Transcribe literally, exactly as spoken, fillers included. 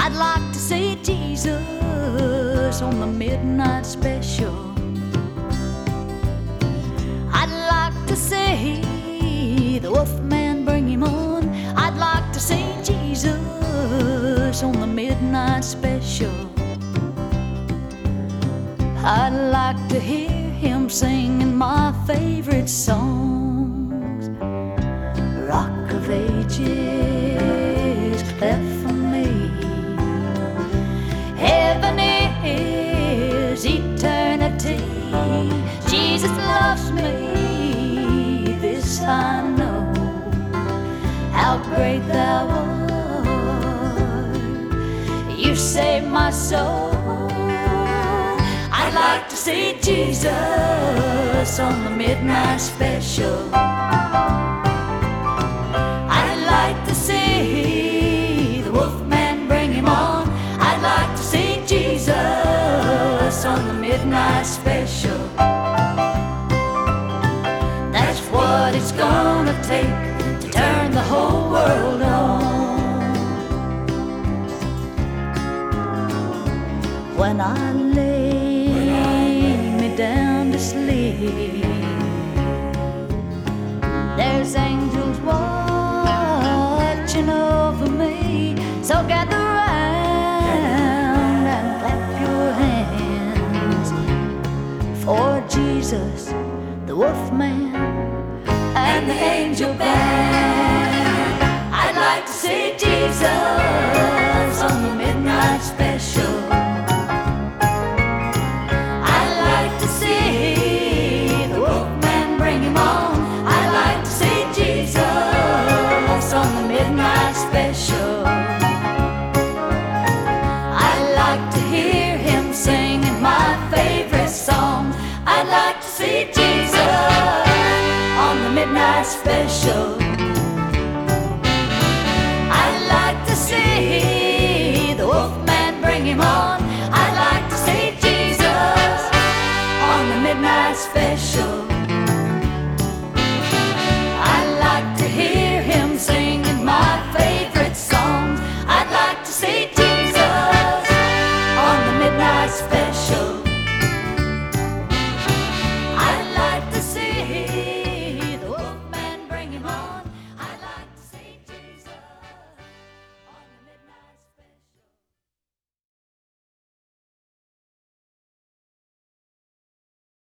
I'd like to see Jesus on the midnight special. I'd like to see the Wolfman bring him on. I'd like to see Jesus on the midnight special. I'd like to hear him singing my favorite songs. Rock of Ages left for me. Heaven is eternity. Jesus loves me, this I know. How great thou art, you saved my soul. I'd like to see Jesus on the midnight special. I'd like to see the Wolfman bring him on. I'd like to see Jesus on the midnight special. That's what it's gonna take to turn the whole world on. When I lay down to sleep, there's angels watching over me. So gather round and clap your hands for Jesus, the Wolfman, and the angel band. I'd like to see Jesus on the midnight special. Special. I like to hear him singing my favorite song. I'd like to see Jesus on the midnight special.